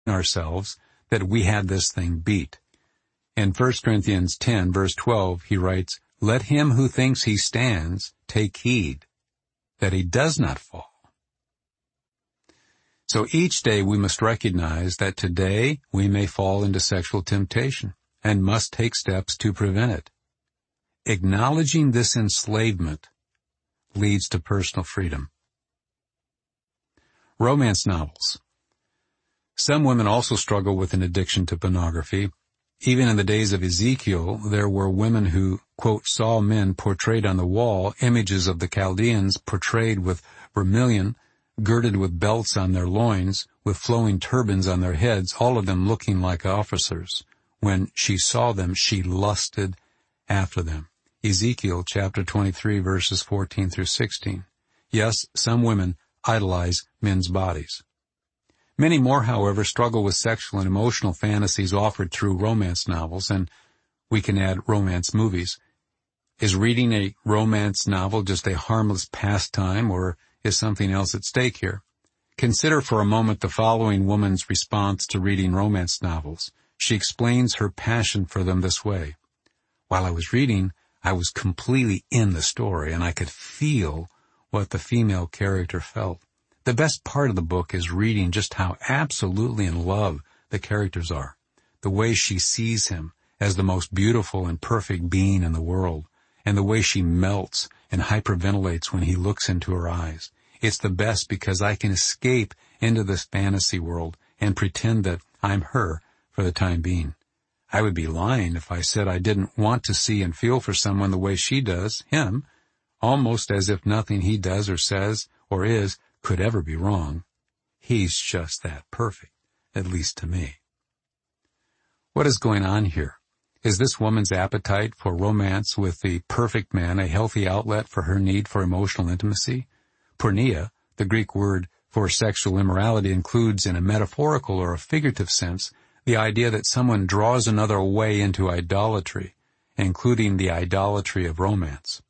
ourselves that we had this thing beat. In 1 Corinthians 10, verse 12, he writes, "Let him who thinks he stands take heed that he does not fall." So each day we must recognize that today we may fall into sexual temptation and must take steps to prevent it. Acknowledging this enslavement leads to personal freedom. Romance novels. Some women also struggle with an addiction to pornography. Even in the days of Ezekiel, there were women who, quote, saw men portrayed on the wall, images of the Chaldeans portrayed with vermilion, girded with belts on their loins, with flowing turbans on their heads, all of them looking like officers. When she saw them, she lusted after them. Ezekiel chapter 23, verses 14 through 16. Yes, some women idolize men's bodies. Many more, however, struggle with sexual and emotional fantasies offered through romance novels, and we can add romance movies. Is reading a romance novel just a harmless pastime, or is something else at stake here? Consider for a moment the following woman's response to reading romance novels. She explains her passion for them this way. While I was reading, I was completely in the story, and I could feel what the female character felt. The best part of the book is reading just how absolutely in love the characters are, the way she sees him as the most beautiful and perfect being in the world, and the way she melts and hyperventilates when he looks into her eyes. It's the best because I can escape into this fantasy world and pretend that I'm her for the time being. I would be lying if I said I didn't want to see and feel for someone the way she does, him, almost as if nothing he does or says or is could ever be wrong. He's just that perfect, at least to me. What is going on here? Is this woman's appetite for romance with the perfect man a healthy outlet for her need for emotional intimacy? Porneia, the Greek word for sexual immorality, includes in a metaphorical or a figurative sense the idea that someone draws another away into idolatry, including the idolatry of romance.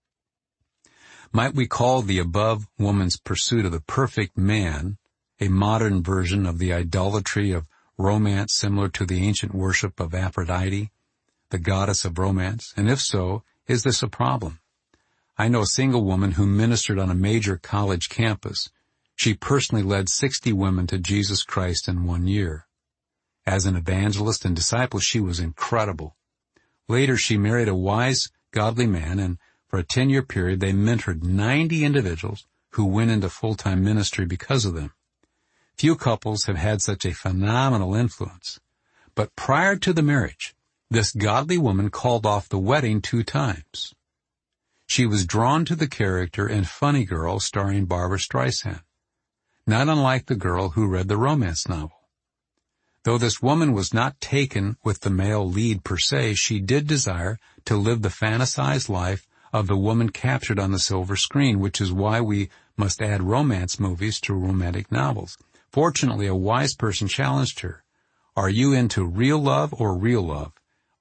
Might we call the above woman's pursuit of the perfect man a modern version of the idolatry of romance similar to the ancient worship of Aphrodite, the goddess of romance? And if so, is this a problem? I know a single woman who ministered on a major college campus. She personally led 60 women to Jesus Christ in 1 year. As an evangelist and disciple, she was incredible. Later, she married a wise, godly man, and for a 10-year period, they mentored 90 individuals who went into full-time ministry because of them. Few couples have had such a phenomenal influence. But prior to the marriage, this godly woman called off the wedding 2 times. She was drawn to the character in Funny Girl starring Barbra Streisand, not unlike the girl who read the romance novel. Though this woman was not taken with the male lead per se, she did desire to live the fantasized life of the woman captured on the silver screen, which is why we must add romance movies to romantic novels. Fortunately, a wise person challenged her. Are you into real love or real love?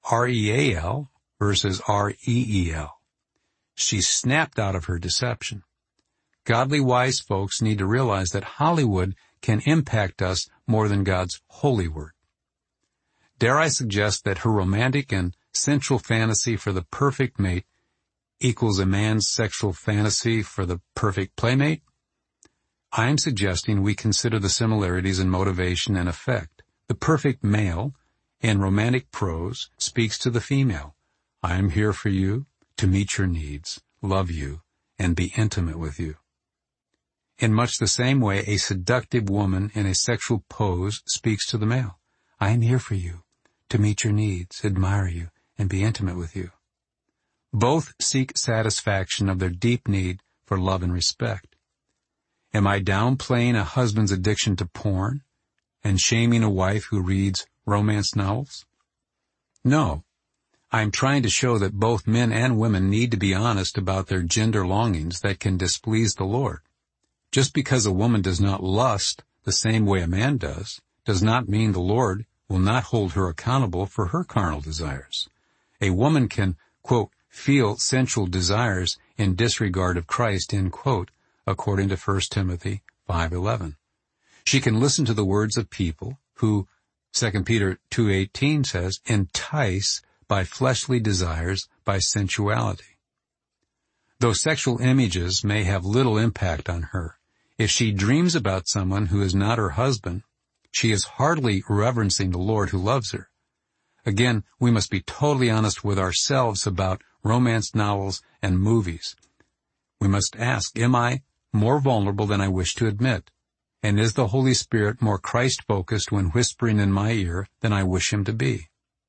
R-E-A-L versus R-E-E-L. She snapped out of her deception. Godly wise folks need to realize that Hollywood can impact us more than God's holy word. Dare I suggest that her romantic and sensual fantasy for the perfect mate equals a man's sexual fantasy for the perfect playmate? I am suggesting we consider the similarities in motivation and effect. The perfect male, in romantic prose, speaks to the female. I am here for you, to meet your needs, love you, and be intimate with you. In much the same way, a seductive woman in a sexual pose speaks to the male. I am here for you, to meet your needs, admire you, and be intimate with you. Both seek satisfaction of their deep need for love and respect. Am I downplaying a husband's addiction to porn and shaming a wife who reads romance novels? No. I am trying to show that both men and women need to be honest about their gender longings that can displease the Lord. Just because a woman does not lust the same way a man does not mean the Lord will not hold her accountable for her carnal desires. A woman can, quote, feel sensual desires in disregard of Christ, end quote, according to 1 Timothy 5:11. She can listen to the words of people who, 2 Peter 2:18 says, entice by fleshly desires, by sensuality. Though sexual images may have little impact on her, if she dreams about someone who is not her husband, she is hardly reverencing the Lord who loves her. Again, we must be totally honest with ourselves about romance novels and movies. We must ask, am I more vulnerable than I wish to admit? And is the Holy Spirit more Christ-focused when whispering in my ear than I wish him to be?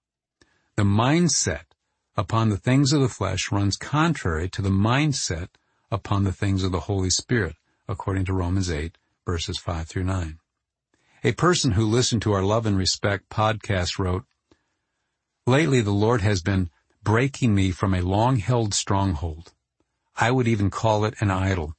The mindset upon the things of the flesh runs contrary to the mindset upon the things of the Holy Spirit, according to Romans 8, verses 5 through 9. A person who listened to our Love and Respect podcast wrote, "Lately the Lord has been breaking me from a long-held stronghold. I would even call it an idol.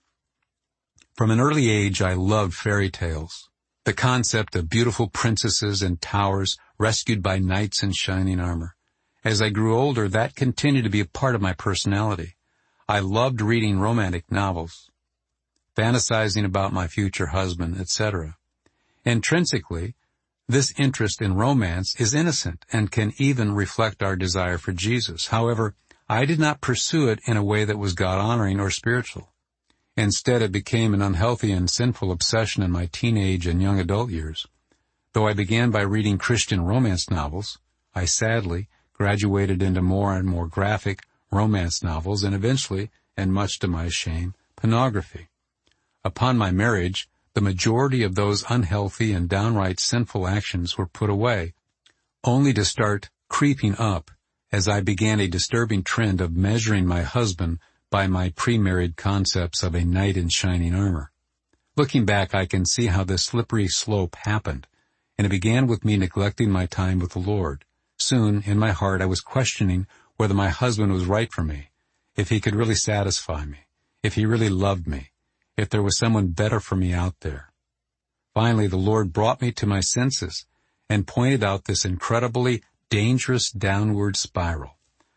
From an early age I loved fairy tales, the concept of beautiful princesses and towers rescued by knights in shining armor. As I grew older, that continued to be a part of my personality. I loved reading romantic novels, fantasizing about my future husband, etc. Intrinsically, this interest in romance is innocent and can even reflect our desire for Jesus. However, I did not pursue it in a way that was God-honoring or spiritual. Instead, it became an unhealthy and sinful obsession in my teenage and young adult years. Though I began by reading Christian romance novels, I sadly graduated into more and more graphic romance novels and eventually, and much to my shame, pornography. Upon my marriage, the majority of those unhealthy and downright sinful actions were put away, only to start creeping up as I began a disturbing trend of measuring my husband by my pre-married concepts of a knight in shining armor. Looking back, I can see how this slippery slope happened, and it began with me neglecting my time with the Lord. Soon, in my heart, I was questioning whether my husband was right for me, if he could really satisfy me, if he really loved me, if there was someone better for me out there. Finally, the Lord brought me to my senses and pointed out this incredibly dangerous downward spiral.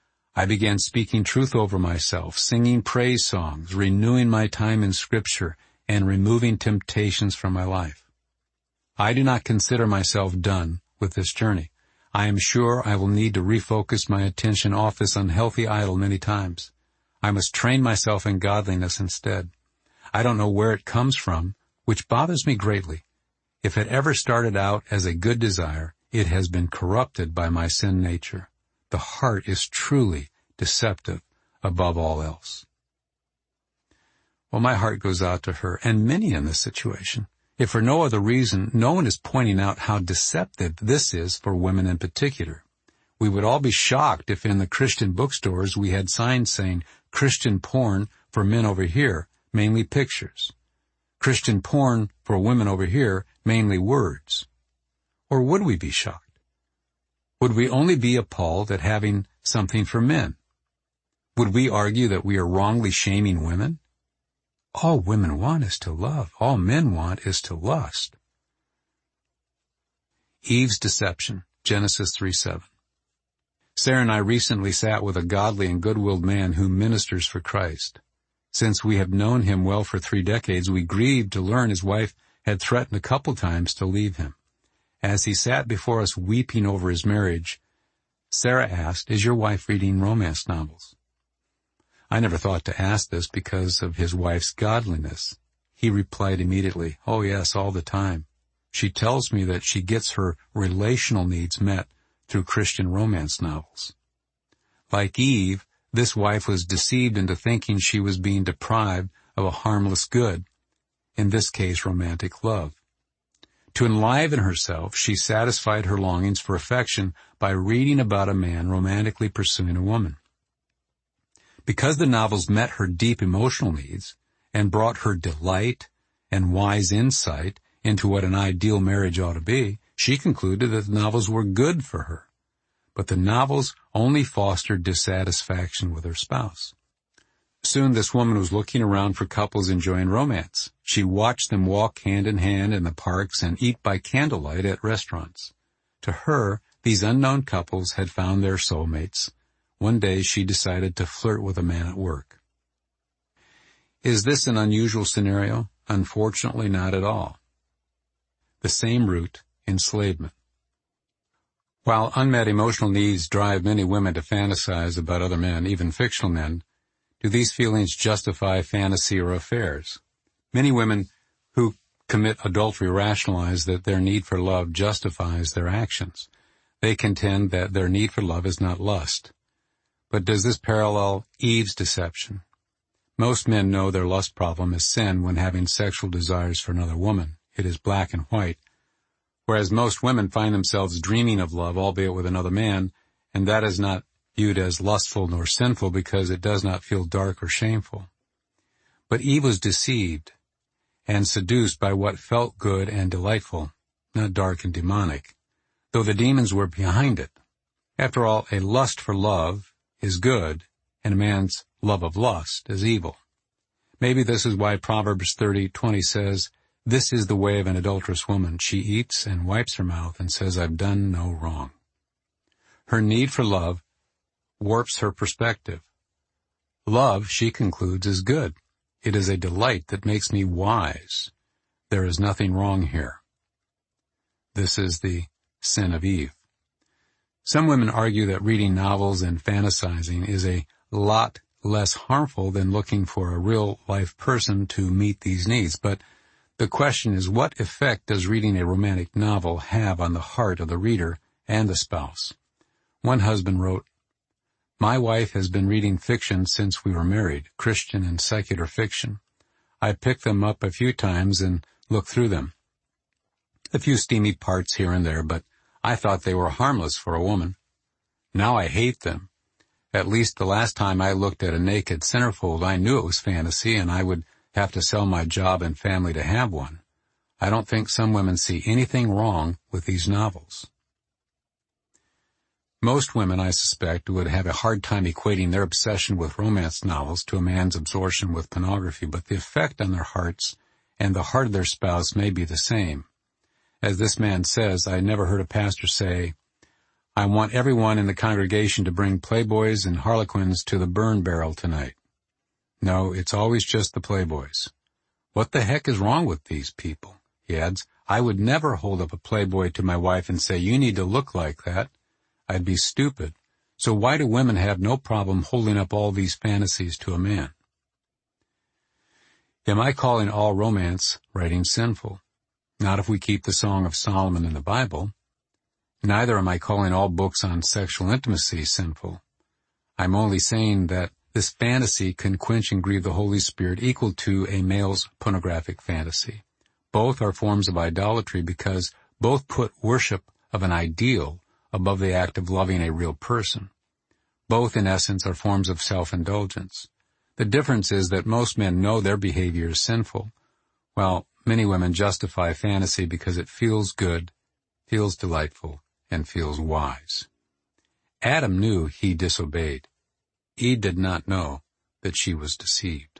I began speaking truth over myself, singing praise songs, renewing my time in Scripture, and removing temptations from my life. I do not consider myself done with this journey. I am sure I will need to refocus my attention off this unhealthy idol many times. I must train myself in godliness instead. I don't know where it comes from, which bothers me greatly. If it ever started out as a good desire, it has been corrupted by my sin nature. The heart is truly deceptive above all else." Well, my heart goes out to her and many in this situation. If for no other reason, no one is pointing out how deceptive this is for women in particular. We would all be shocked if in the Christian bookstores we had signs saying Christian porn for men over here, mainly pictures. Christian porn for women over here, mainly words. Or would we be shocked? Would we only be appalled at having something for men? Would we argue that we are wrongly shaming women? All women want is to love. All men want is to lust. Eve's deception, Genesis 3:7. Sarah and I recently sat with a godly and good-willed man who ministers for Christ. Since we have known him well for 3 decades, we grieved to learn his wife had threatened a couple times to leave him. As he sat before us weeping over his marriage, Sarah asked, "Is your wife reading romance novels?" I never thought to ask this because of his wife's godliness. He replied immediately, "Oh yes, all the time. She tells me that she gets her relational needs met through Christian romance novels." Like Eve, this wife was deceived into thinking she was being deprived of a harmless good, in this case romantic love. To enliven herself, she satisfied her longings for affection by reading about a man romantically pursuing a woman. Because the novels met her deep emotional needs and brought her delight and wise insight into what an ideal marriage ought to be, she concluded that the novels were good for her. But the novels only fostered dissatisfaction with her spouse. Soon this woman was looking around for couples enjoying romance. She watched them walk hand in hand in the parks and eat by candlelight at restaurants. To her, these unknown couples had found their soulmates. One day she decided to flirt with a man at work. Is this an unusual scenario? Unfortunately, not at all. The same root enslavement. While unmet emotional needs drive many women to fantasize about other men, even fictional men, do these feelings justify fantasy or affairs? Many women who commit adultery rationalize that their need for love justifies their actions. They contend that their need for love is not lust. But does this parallel Eve's deception? Most men know their lust problem is sin when having sexual desires for another woman. It is black and white. Whereas most women find themselves dreaming of love, albeit with another man, and that is not viewed as lustful nor sinful because it does not feel dark or shameful. But Eve was deceived and seduced by what felt good and delightful, not dark and demonic, though the demons were behind it. After all, a lust for love is good, and a man's love of lust is evil. Maybe this is why Proverbs 30:20 says, "This is the way of an adulterous woman. She eats and wipes her mouth and says, I've done no wrong." Her need for love warps her perspective. Love, she concludes, is good. It is a delight that makes me wise. There is nothing wrong here. This is the sin of Eve. Some women argue that reading novels and fantasizing is a lot less harmful than looking for a real-life person to meet these needs, but the question is, what effect does reading a romantic novel have on the heart of the reader and the spouse? One husband wrote, "My wife has been reading fiction since we were married, Christian and secular fiction. I picked them up a few times and looked through them. A few steamy parts here and there, but I thought they were harmless for a woman. Now I hate them. At least the last time I looked at a naked centerfold, I knew it was fantasy and I would have to sell my job and family to have one. I don't think some women see anything wrong with these novels." Most women, I suspect, would have a hard time equating their obsession with romance novels to a man's absorption with pornography, but the effect on their hearts and the heart of their spouse may be the same. As this man says, I never heard a pastor say, "I want everyone in the congregation to bring Playboys and Harlequins to the burn barrel tonight." No, it's always just the Playboys. What the heck is wrong with these people? He adds, I would never hold up a Playboy to my wife and say, "You need to look like that." I'd be stupid. So why do women have no problem holding up all these fantasies to a man? Am I calling all romance writing sinful? Not if we keep the Song of Solomon in the Bible. Neither am I calling all books on sexual intimacy sinful. I'm only saying that this fantasy can quench and grieve the Holy Spirit equal to a male's pornographic fantasy. Both are forms of idolatry because both put worship of an ideal above the act of loving a real person. Both, in essence, are forms of self-indulgence. The difference is that most men know their behavior is sinful, while many women justify fantasy because it feels good, feels delightful, and feels wise. Adam knew he disobeyed. Eve did not know that she was deceived.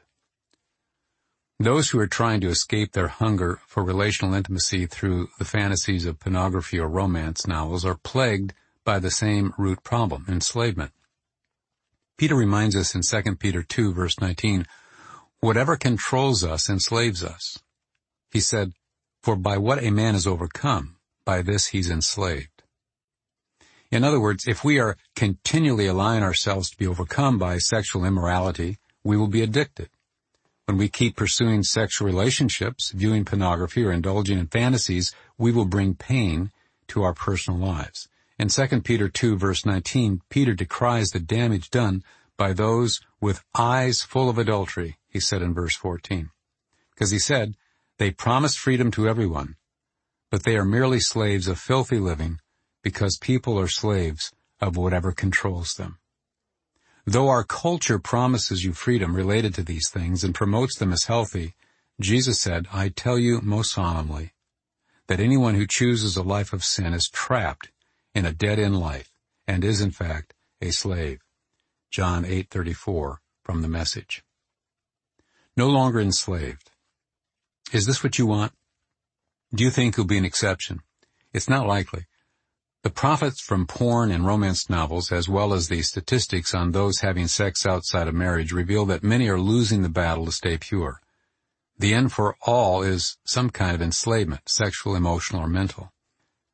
Those who are trying to escape their hunger for relational intimacy through the fantasies of pornography or romance novels are plagued by the same root problem, enslavement. Peter reminds us in 2 Peter 2, verse 19, "Whatever controls us enslaves us." He said, "For by what a man is overcome, by this he's enslaved." In other words, if we are continually allowing ourselves to be overcome by sexual immorality, we will be addicted. When we keep pursuing sexual relationships, viewing pornography, or indulging in fantasies, we will bring pain to our personal lives. In 2 Peter 2, verse 19, Peter decries the damage done by those with eyes full of adultery, he said in verse 14. Because he said, "They promise freedom to everyone, but they are merely slaves of filthy living, because people are slaves of whatever controls them." Though our culture promises you freedom related to these things and promotes them as healthy, Jesus said, "I tell you most solemnly that anyone who chooses a life of sin is trapped in a dead-end life and is, in fact, a slave." John 8:34 from the Message. No longer enslaved. Is this what you want? Do you think you'll be an exception? It's not likely. The profits from porn and romance novels, as well as the statistics on those having sex outside of marriage, reveal that many are losing the battle to stay pure. The end for all is some kind of enslavement, sexual, emotional, or mental.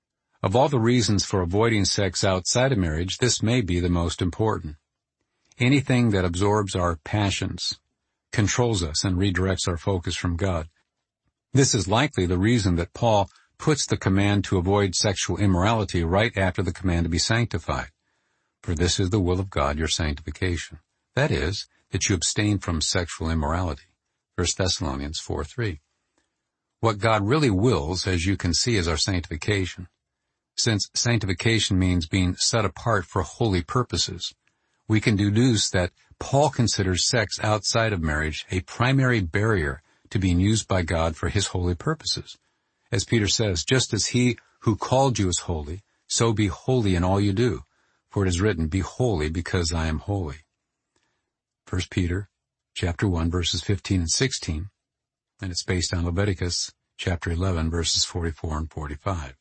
Of all the reasons for avoiding sex outside of marriage, this may be the most important. Anything that absorbs our passions, controls us, and redirects our focus from God. This is likely the reason that Paul puts the command to avoid sexual immorality right after the command to be sanctified. For this is the will of God, your sanctification. That is, that you abstain from sexual immorality. 1 Thessalonians 4:3. What God really wills, as you can see, is our sanctification. Since sanctification means being set apart for holy purposes, we can deduce that Paul considers sex outside of marriage a primary barrier to being used by God for his holy purposes. As Peter says, just as he who called you is holy, so be holy in all you do. For it is written, be holy because I am holy. 1 Peter chapter 1, verses 15 and 16, and it's based on Leviticus chapter 11, verses 44 and 45.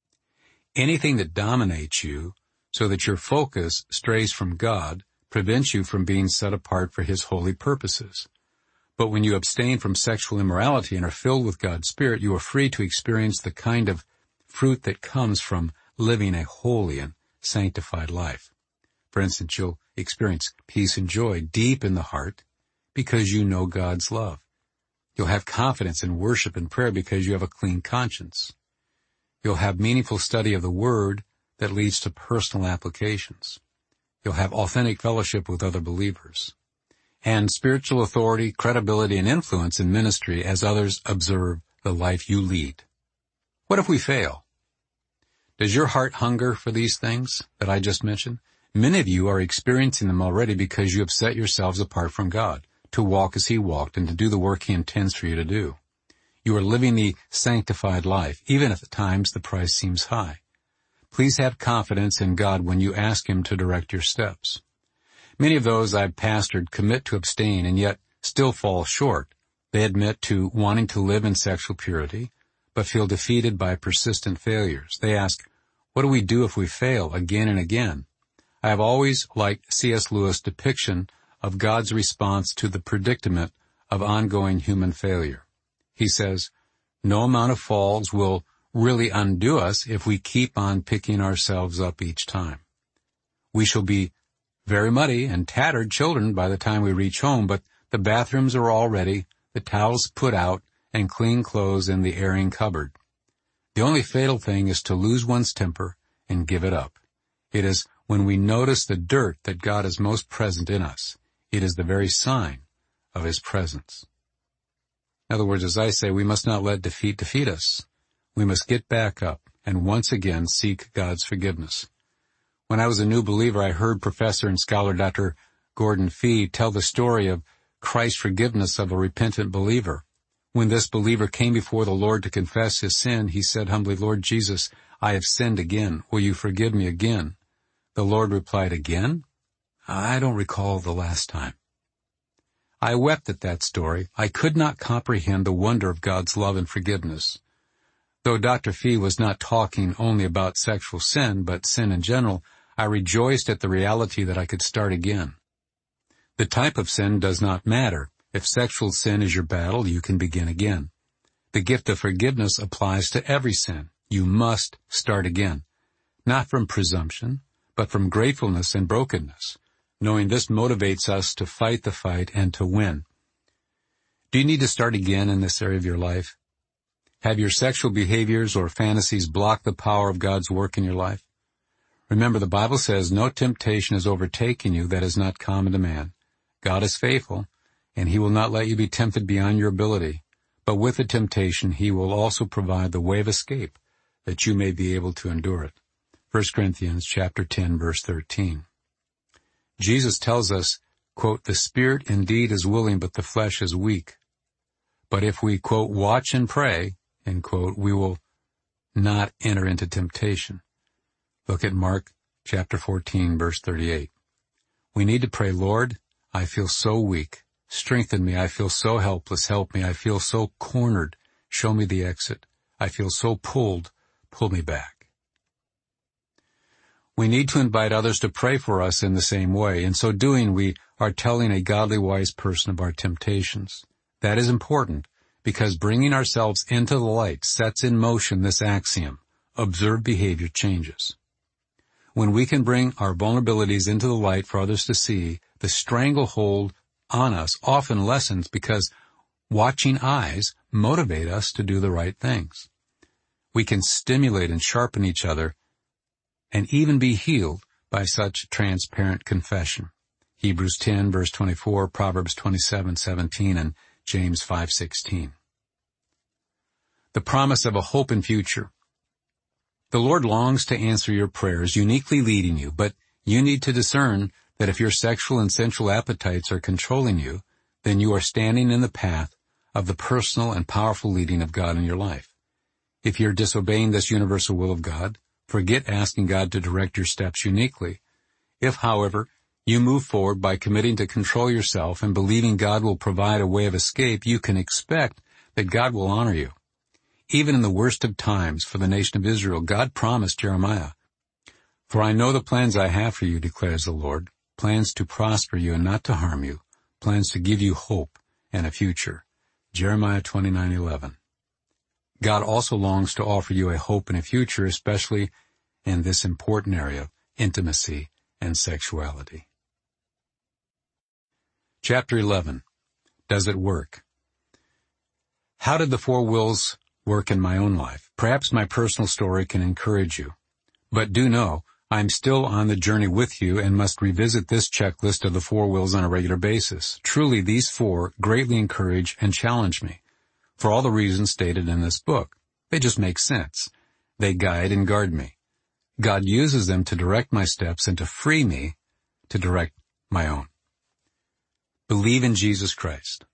Anything that dominates you so that your focus strays from God prevents you from being set apart for his holy purposes. But when you abstain from sexual immorality and are filled with God's Spirit, you are free to experience the kind of fruit that comes from living a holy and sanctified life. For instance, you'll experience peace and joy deep in the heart because you know God's love. You'll have confidence in worship and prayer because you have a clean conscience. You'll have meaningful study of the Word that leads to personal applications. You'll have authentic fellowship with other believers. And spiritual authority, credibility, and influence in ministry as others observe the life you lead. What if we fail? Does your heart hunger for these things that I just mentioned? Many of you are experiencing them already because you have set yourselves apart from God, to walk as he walked and to do the work he intends for you to do. You are living the sanctified life, even if at times the price seems high. Please have confidence in God when you ask him to direct your steps. Many of those I've pastored commit to abstain and yet still fall short. They admit to wanting to live in sexual purity, but feel defeated by persistent failures. They ask, what do we do if we fail again and again? I have always liked C.S. Lewis' depiction of God's response to the predicament of ongoing human failure. He says, no amount of falls will really undo us if we keep on picking ourselves up each time. We shall be very muddy and tattered children by the time we reach home, but the bathrooms are all ready, the towels put out, and clean clothes in the airing cupboard. The only fatal thing is to lose one's temper and give it up. It is when we notice the dirt that God is most present in us. It is the very sign of his presence. In other words, as I say, we must not let defeat defeat us. We must get back up and once again seek God's forgiveness. When I was a new believer, I heard Professor and Scholar Dr. Gordon Fee tell the story of Christ's forgiveness of a repentant believer. When this believer came before the Lord to confess his sin, he said humbly, Lord Jesus, I have sinned again. Will you forgive me again? The Lord replied, again? I don't recall the last time. I wept at that story. I could not comprehend the wonder of God's love and forgiveness. Though Dr. Fee was not talking only about sexual sin, but sin in general, I rejoiced at the reality that I could start again. The type of sin does not matter. If sexual sin is your battle, you can begin again. The gift of forgiveness applies to every sin. You must start again. Not from presumption, but from gratefulness and brokenness, knowing this motivates us to fight the fight and to win. Do you need to start again in this area of your life? Have your sexual behaviors or fantasies blocked the power of God's work in your life? Remember, the Bible says, no temptation has overtaken you that is not common to man. God is faithful, and he will not let you be tempted beyond your ability. But with the temptation, he will also provide the way of escape, that you may be able to endure it. 1 Corinthians chapter 10, verse 13. Jesus tells us, quote, the spirit indeed is willing, but the flesh is weak. But if we, quote, watch and pray, end quote, we will not enter into temptation. Look at Mark chapter 14, verse 38. We need to pray, Lord, I feel so weak. Strengthen me. I feel so helpless. Help me. I feel so cornered. Show me the exit. I feel so pulled. Pull me back. We need to invite others to pray for us in the same way. In so doing, we are telling a godly, wise person of our temptations. That is important, because bringing ourselves into the light sets in motion this axiom. observed behavior changes. When we can bring our vulnerabilities into the light for others to see, the stranglehold on us often lessens because watching eyes motivate us to do the right things. We can stimulate and sharpen each other and even be healed by such transparent confession. Hebrews 10, verse 24, Proverbs 27:17, and James 5:16. The promise of a hope and future. The Lord longs to answer your prayers, uniquely leading you, but you need to discern that if your sexual and sensual appetites are controlling you, then you are standing in the path of the personal and powerful leading of God in your life. If you're disobeying this universal will of God, forget asking God to direct your steps uniquely. If, however, you move forward by committing to control yourself and believing God will provide a way of escape, you can expect that God will honor you. Even in the worst of times for the nation of Israel, God promised Jeremiah, "For I know the plans I have for you, declares the Lord, plans to prosper you and not to harm you, plans to give you hope and a future." Jeremiah 29:11. God also longs to offer you a hope and a future, especially in this important area of intimacy and sexuality. Chapter 11. Does it work? How did the four wills work in my own life? Perhaps my personal story can encourage you. But do know, I'm still on the journey with you and must revisit this checklist of the four wills on a regular basis. Truly, these four greatly encourage and challenge me, for all the reasons stated in this book. They just make sense. They guide and guard me. God uses them to direct my steps and to free me to direct my own. Believe in Jesus Christ.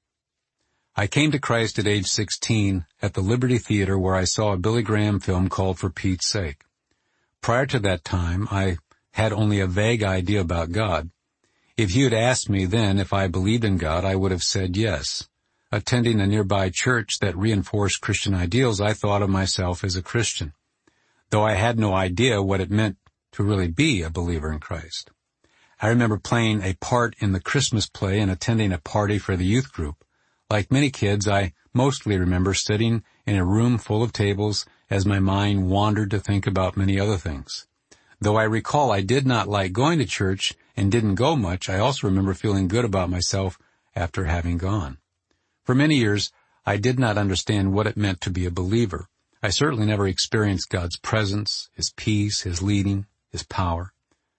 I came to Christ at age 16 at the Liberty Theater, where I saw a Billy Graham film called For Pete's Sake. Prior to that time, I had only a vague idea about God. If you had asked me then if I believed in God, I would have said yes. Attending a nearby church that reinforced Christian ideals, I thought of myself as a Christian, though I had no idea what it meant to really be a believer in Christ. I remember playing a part in the Christmas play and attending a party for the youth group. Like many kids, I mostly remember sitting in a room full of tables as my mind wandered to think about many other things. Though I recall I did not like going to church and didn't go much, I also remember feeling good about myself after having gone. For many years, I did not understand what it meant to be a believer. I certainly never experienced God's presence, His peace, His leading, His power.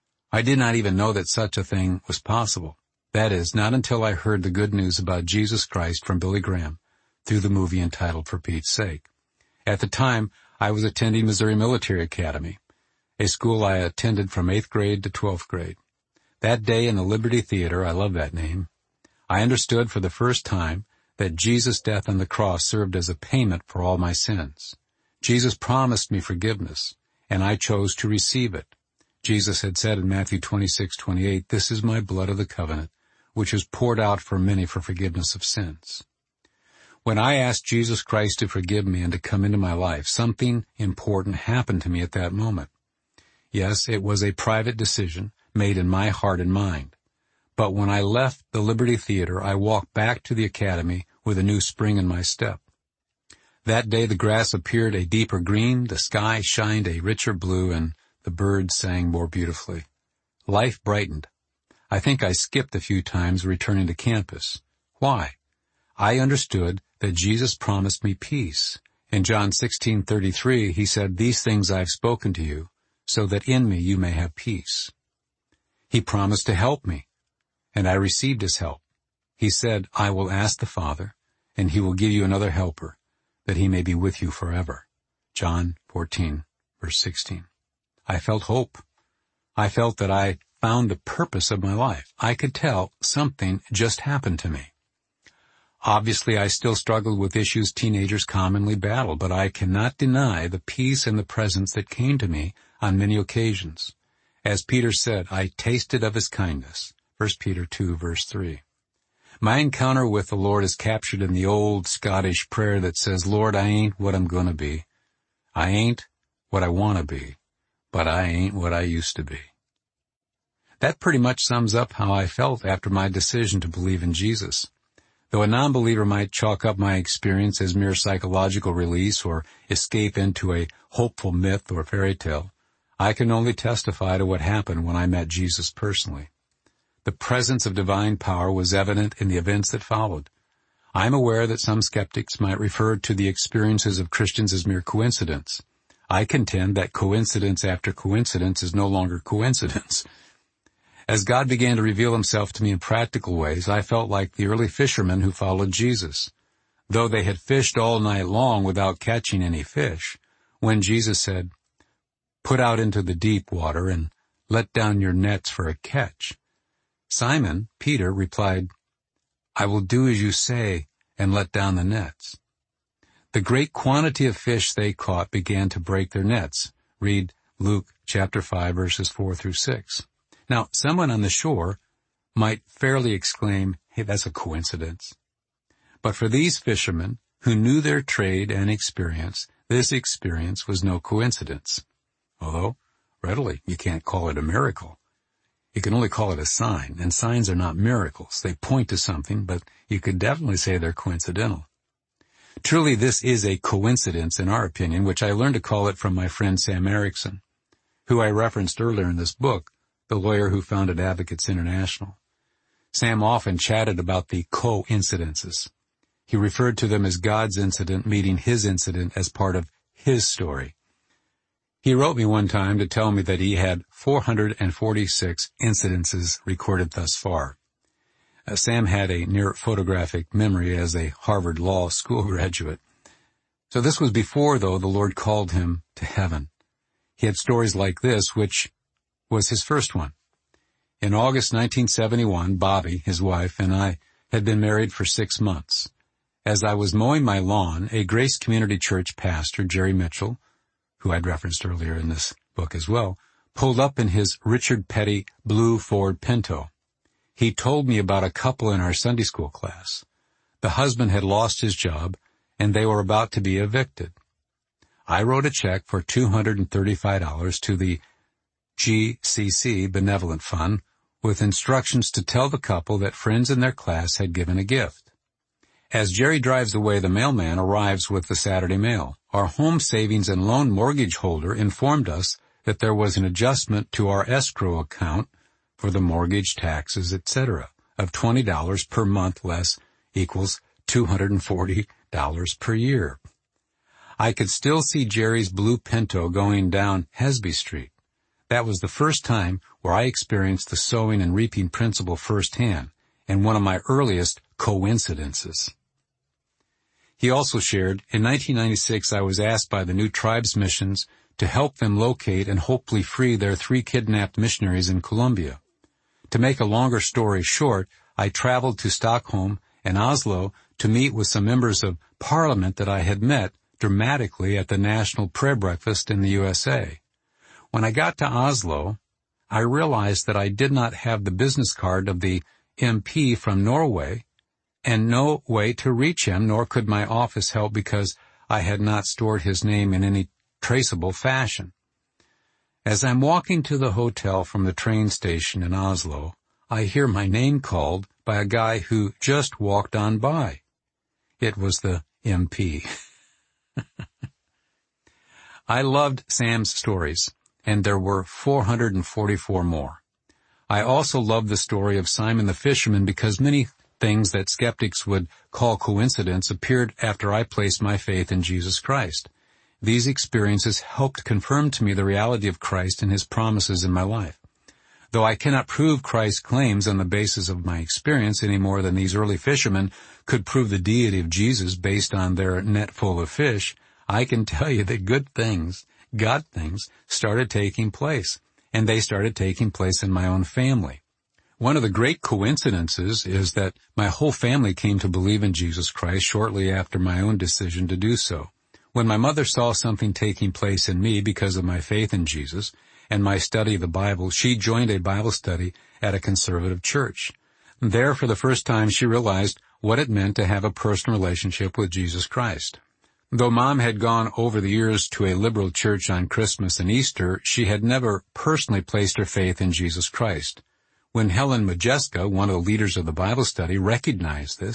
I did not even know that such a thing was possible. That is, not until I heard the good news about Jesus Christ from Billy Graham through the movie entitled For Pete's Sake. At the time, I was attending Missouri Military Academy, a school I attended from 8th grade to 12th grade. That day in the Liberty Theater, I love that name, I understood for the first time that Jesus' death on the cross served as a payment for all my sins. Jesus promised me forgiveness, and I chose to receive it. Jesus had said in Matthew 26:28, "This is my blood of the covenant, which is poured out for many for forgiveness of sins." When I asked Jesus Christ to forgive me and to come into my life, something important happened to me at that moment. Yes, it was a private decision made in my heart and mind. But when I left the Liberty Theater, I walked back to the academy with a new spring in my step. That day the grass appeared a deeper green, the sky shined a richer blue, and the birds sang more beautifully. Life brightened. I think I skipped a few times returning to campus. Why? I understood that Jesus promised me peace. In John 16:33, He said, "These things I have spoken to you, so that in me you may have peace." He promised to help me, and I received His help. He said, "I will ask the Father, and He will give you another helper, that He may be with you forever." John 14, verse 16. I felt hope. I felt that I found the purpose of my life. I could tell something just happened to me. Obviously, I still struggled with issues teenagers commonly battle, but I cannot deny the peace and the presence that came to me on many occasions. As Peter said, I tasted of His kindness. 1 Peter 2, verse 3. My encounter with the Lord is captured in the old Scottish prayer that says, "Lord, I ain't what I'm gonna be. I ain't what I wanna be, but I ain't what I used to be." That pretty much sums up how I felt after my decision to believe in Jesus. Though a non-believer might chalk up my experience as mere psychological release or escape into a hopeful myth or fairy tale, I can only testify to what happened when I met Jesus personally. The presence of divine power was evident in the events that followed. I am aware that some skeptics might refer to the experiences of Christians as mere coincidence. I contend that coincidence after coincidence is no longer coincidence. As God began to reveal himself to me in practical ways, I felt like the early fishermen who followed Jesus. Though they had fished all night long without catching any fish, when Jesus said, "Put out into the deep water and let down your nets for a catch," Simon, Peter, replied, "I will do as you say and let down the nets." The great quantity of fish they caught began to break their nets. Read Luke chapter 5, verses 4 through 6. Now, someone on the shore might fairly exclaim, "Hey, that's a coincidence." But for these fishermen, who knew their trade and experience, this experience was no coincidence. Although, readily, you can't call it a miracle. You can only call it a sign, and signs are not miracles. They point to something, but you could definitely say they're coincidental. Truly, this is a coincidence in our opinion, which I learned to call it from my friend Sam Erickson, who I referenced earlier in this book, the lawyer who founded Advocates International. Sam often chatted about the coincidences. He referred to them as God's incident meeting his incident as part of his story. He wrote me one time to tell me that he had 446 incidences recorded thus far. Sam had a near photographic memory as a Harvard Law School graduate. So this was before, though, the Lord called him to heaven. He had stories like this, which was his first one. In August 1971, Bobby, his wife, and I had been married for 6 months. As I was mowing my lawn, a Grace Community Church pastor, Jerry Mitchell, who I'd referenced earlier in this book as well, pulled up in his Richard Petty blue Ford Pinto. He told me about a couple in our Sunday school class. The husband had lost his job, and they were about to be evicted. I wrote a check for $235 to the GCC Benevolent Fund with instructions to tell the couple that friends in their class had given a gift. As Jerry drives away, the mailman arrives with the Saturday mail. Our home savings and loan mortgage holder informed us that there was an adjustment to our escrow account for the mortgage, taxes, etc., of $20 per month less equals $240 per year. I could still see Jerry's blue Pinto going down Hesby Street. That was the first time where I experienced the sowing and reaping principle firsthand, and one of my earliest coincidences. He also shared, in 1996 I was asked by the New Tribes Missions to help them locate and hopefully free their 3 kidnapped missionaries in Colombia. To make a longer story short, I traveled to Stockholm and Oslo to meet with some members of Parliament that I had met dramatically at the National Prayer Breakfast in the USA. When I got to Oslo, I realized that I did not have the business card of the MP from Norway and no way to reach him, nor could my office help because I had not stored his name in any traceable fashion. As I'm walking to the hotel from the train station in Oslo, I hear my name called by a guy who just walked on by. It was the MP. I loved Sam's stories, and there were 444 more. I also loved the story of Simon the fisherman because many things that skeptics would call coincidence appeared after I placed my faith in Jesus Christ. These experiences helped confirm to me the reality of Christ and his promises in my life. Though I cannot prove Christ's claims on the basis of my experience any more than these early fishermen could prove the deity of Jesus based on their net full of fish, I can tell you that good things, God things, started taking place, and they started taking place in my own family. One of the great coincidences is that my whole family came to believe in Jesus Christ shortly after my own decision to do so. When my mother saw something taking place in me because of my faith in Jesus and my study of the Bible, she joined a Bible study at a conservative church. There, for the first time, she realized what it meant to have a personal relationship with Jesus Christ. Though Mom had gone over the years to a liberal church on Christmas and Easter, she had never personally placed her faith in Jesus Christ. When Helen Majeska, one of the leaders of the Bible study, recognized this,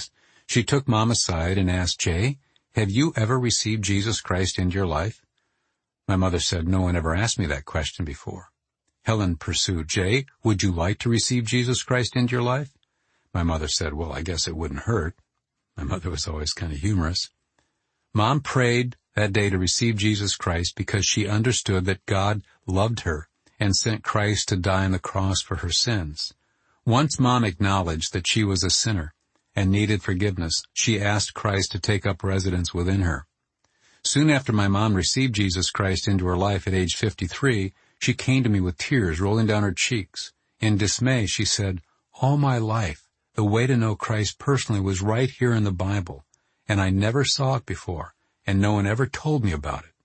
She took Mom aside and asked, "Jay, have you ever received Jesus Christ into your life?" My mother said, "No one ever asked me that question before." Helen pursued, "Jay, would you like to receive Jesus Christ into your life?" My mother said, "Well, I guess it wouldn't hurt." My mother was always kind of humorous. Mom prayed that day to receive Jesus Christ because she understood that God loved her and sent Christ to die on the cross for her sins. Once Mom acknowledged that she was a sinner and needed forgiveness, she asked Christ to take up residence within her. Soon after my mom received Jesus Christ into her life at age 53, she came to me with tears rolling down her cheeks. In dismay, she said, "All my life, the way to know Christ personally was right here in the Bible, and I never saw it before, and no one ever told me about it."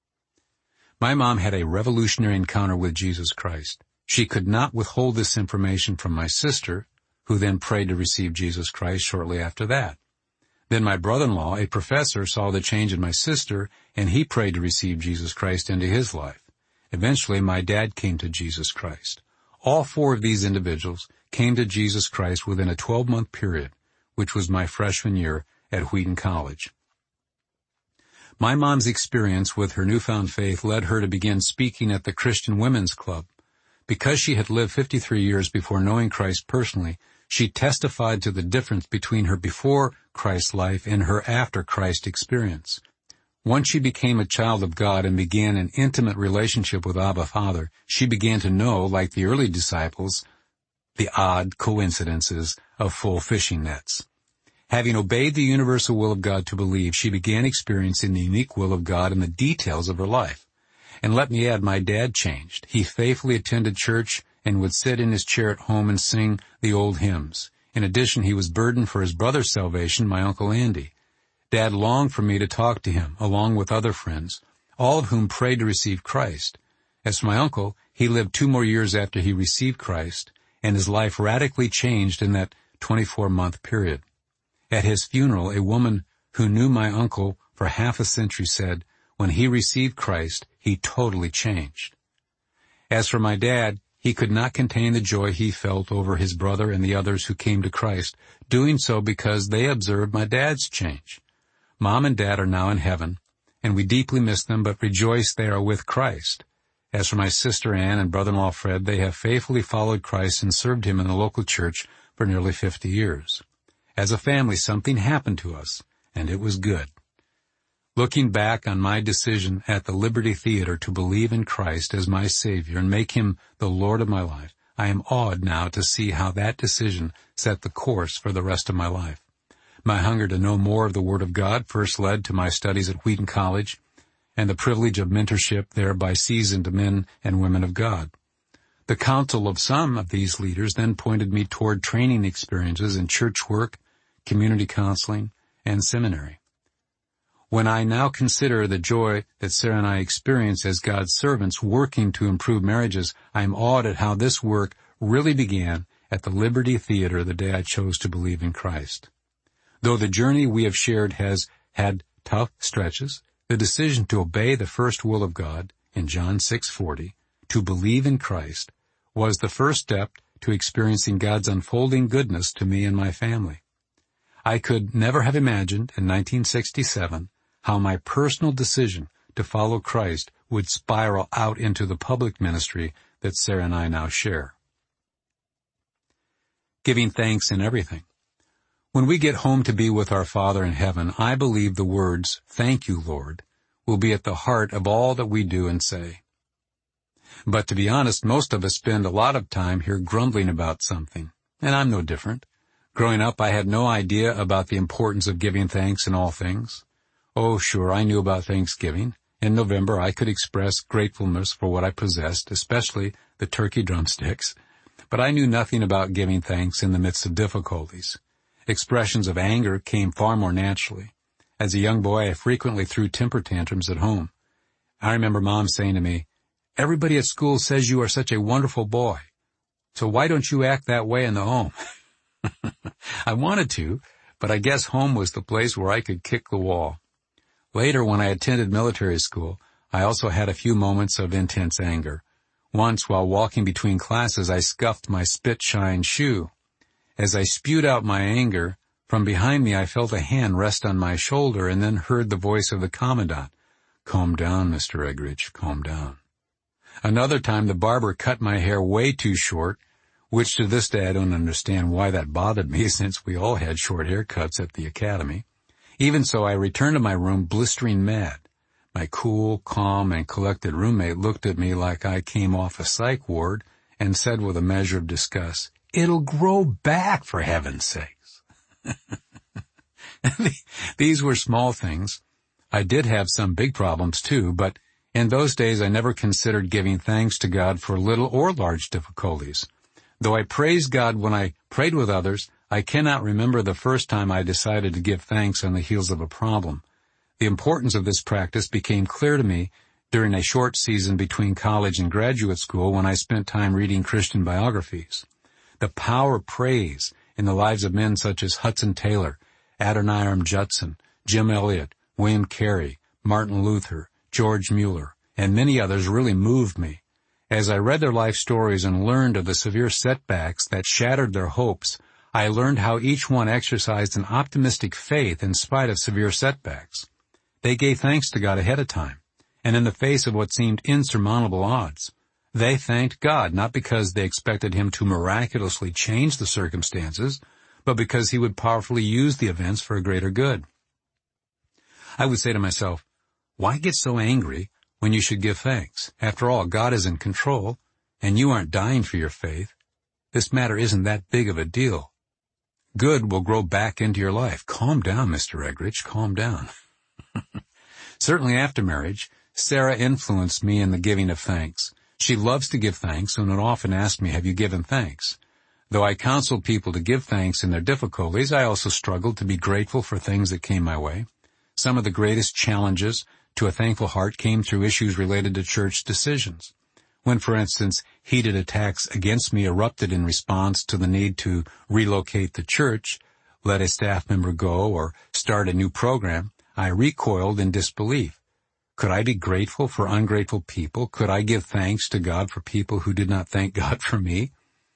My mom had a revolutionary encounter with Jesus Christ. She could not withhold this information from my sister, who then prayed to receive Jesus Christ shortly after that. Then my brother-in-law, a professor, saw the change in my sister, and he prayed to receive Jesus Christ into his life. Eventually, my dad came to Jesus Christ. All four of these individuals came to Jesus Christ within a 12-month period, which was my freshman year at Wheaton College. My mom's experience with her newfound faith led her to begin speaking at the Christian Women's Club. Because she had lived 53 years before knowing Christ personally, she testified to the difference between her before Christ life and her after Christ experience. Once she became a child of God and began an intimate relationship with Abba Father, she began to know, like the early disciples, the odd coincidences of full fishing nets. Having obeyed the universal will of God to believe, she began experiencing the unique will of God in the details of her life. And let me add, my dad changed. He faithfully attended church and would sit in his chair at home and sing the old hymns. In addition, he was burdened for his brother's salvation, my Uncle Andy. Dad longed for me to talk to him, along with other friends, all of whom prayed to receive Christ. As for my uncle, he lived 2 more years after he received Christ, and his life radically changed in that 24-month period. At his funeral, a woman who knew my uncle for half a century said, when he received Christ, he totally changed. As for my dad, he could not contain the joy he felt over his brother and the others who came to Christ, doing so because they observed my dad's change. Mom and Dad are now in heaven, and we deeply miss them, but rejoice they are with Christ. As for my sister Ann and brother-in-law Fred, they have faithfully followed Christ and served him in the local church for nearly 50 years. As a family, something happened to us, and it was good. Looking back on my decision at the Liberty Theater to believe in Christ as my Savior and make him the Lord of my life, I am awed now to see how that decision set the course for the rest of my life. My hunger to know more of the Word of God first led to my studies at Wheaton College and the privilege of mentorship there by seasoned men and women of God. The counsel of some of these leaders then pointed me toward training experiences in church work, community counseling, and seminary. When I now consider the joy that Sarah and I experience as God's servants working to improve marriages, I am awed at how this work really began at the Liberty Theater the day I chose to believe in Christ. Though the journey we have shared has had tough stretches, the decision to obey the first will of God in John 6:40, to believe in Christ, was the first step to experiencing God's unfolding goodness to me and my family. I could never have imagined in 1967 how my personal decision to follow Christ would spiral out into the public ministry that Sarah and I now share. Giving thanks in everything. When we get home to be with our Father in heaven, I believe the words, "Thank you, Lord," will be at the heart of all that we do and say. But to be honest, most of us spend a lot of time here grumbling about something, and I'm no different. Growing up, I had no idea about the importance of giving thanks in all things. Oh, sure, I knew about Thanksgiving. In November, I could express gratefulness for what I possessed, especially the turkey drumsticks. But I knew nothing about giving thanks in the midst of difficulties. Expressions of anger came far more naturally. As a young boy, I frequently threw temper tantrums at home. I remember Mom saying to me, "Everybody at school says you are such a wonderful boy. So why don't you act that way in the home?" I wanted to, but I guess home was the place where I could kick the wall. Later, when I attended military school, I also had a few moments of intense anger. Once, while walking between classes, I scuffed my spit-shine shoe. As I spewed out my anger, From behind me I felt a hand rest on my shoulder and then heard the voice of the commandant. "Calm down, Mr. Eggridge, calm down." Another time the barber cut my hair way too short, which to this day I don't understand why that bothered me since we all had short haircuts at the academy. Even so, I returned to my room blistering mad. My cool, calm, and collected roommate looked at me like I came off a psych ward and said with a measure of disgust, "It'll grow back, for heaven's sakes." These were small things. I did have some big problems too, but in those days I never considered giving thanks to God for little or large difficulties. Though I praised God when I prayed with others, I cannot remember the first time I decided to give thanks on the heels of a problem. The importance of this practice became clear to me during a short season between college and graduate school when I spent time reading Christian biographies. The power of praise in the lives of men such as Hudson Taylor, Adoniram Judson, Jim Elliot, William Carey, Martin Luther, George Mueller, and many others really moved me. As I read their life stories and learned of the severe setbacks that shattered their hopes, I learned how each one exercised an optimistic faith in spite of severe setbacks. They gave thanks to God ahead of time, and in the face of what seemed insurmountable odds. They thanked God not because they expected Him to miraculously change the circumstances, but because He would powerfully use the events for a greater good. I would say to myself, why get so angry when you should give thanks? After all, God is in control, and you aren't dying for your faith. This matter isn't that big of a deal. Good will grow back into your life. Calm down, Mr. Eggridge, calm down. Certainly after marriage, Sarah influenced me in the giving of thanks. She loves to give thanks and would often ask me, "Have you given thanks?" Though I counseled people to give thanks in their difficulties, I also struggled to be grateful for things that came my way. Some of the greatest challenges to a thankful heart came through issues related to church decisions. When, for instance, heated attacks against me erupted in response to the need to relocate the church, let a staff member go, or start a new program, I recoiled in disbelief. Could I be grateful for ungrateful people? Could I give thanks to God for people who did not thank God for me?